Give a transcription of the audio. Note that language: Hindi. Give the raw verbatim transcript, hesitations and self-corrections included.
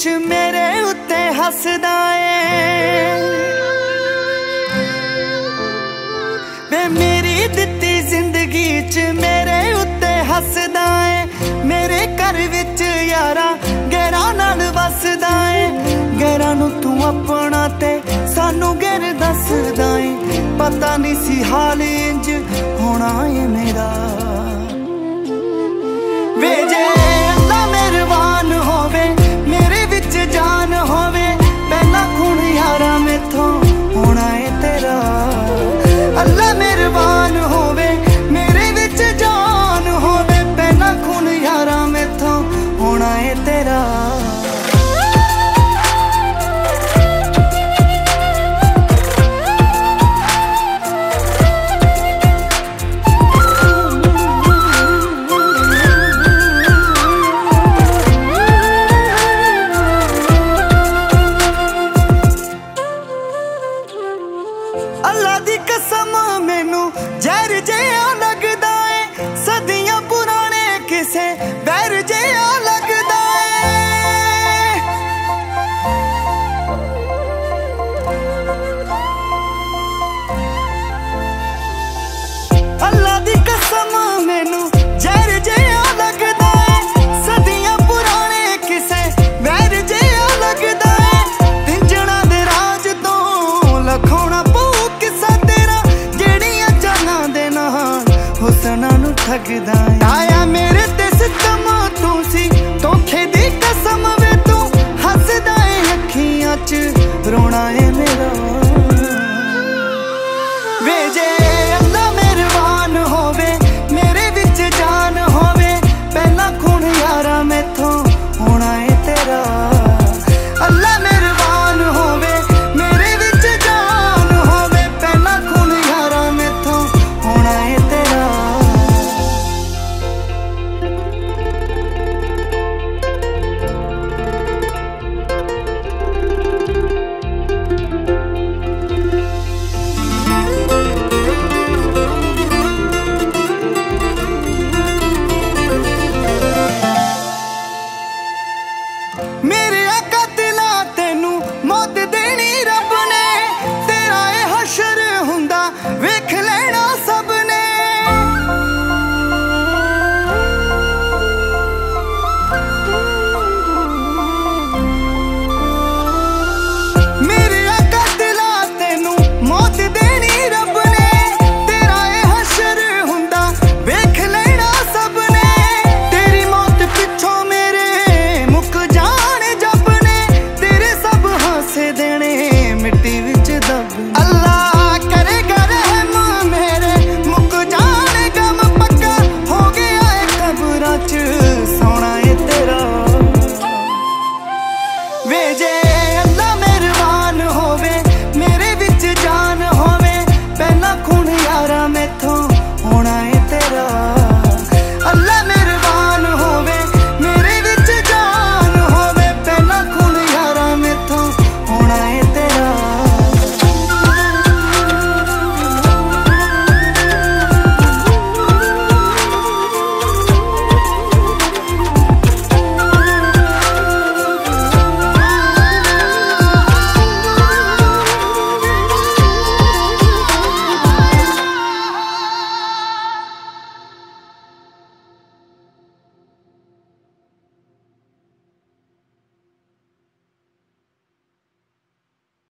च मेरे उत्ते हसदा है वे मेरी दित्ती जिंदगी च मेरे उत्ते हसदा है। मेरे घर विच यारा गैरां नाल वसदा है, गैरां नूं तू अपना ते सानू गैर दसदा है। पता नहीं सी हाल इंज होना है मेरा वे जे अल्लाह मेहरबान होवे मेरे विच जान होवे पहला खून यारा मेथों होना है तेरा। अल्लाह मेहरबान होवे मेरे विच जान होवे पहला खून यारा मेथों होना है तेरा। अल्लाह दी कसम मैनू जहर जिहा लगदा है, सदियां पुराने किसे बैर जिहा लगदा है। अल्लाह दी कसम मैनू जहर जिहा लगदा है, सदियां पुराने किसे बैर जिहा लगदा है। तिंजना दे राज तो लखोना हुसना नू ठगदा आया मेरे ते सितम तू सी धोखे दी कसम वे तू हसदा है अखियां च रोना है मेरा।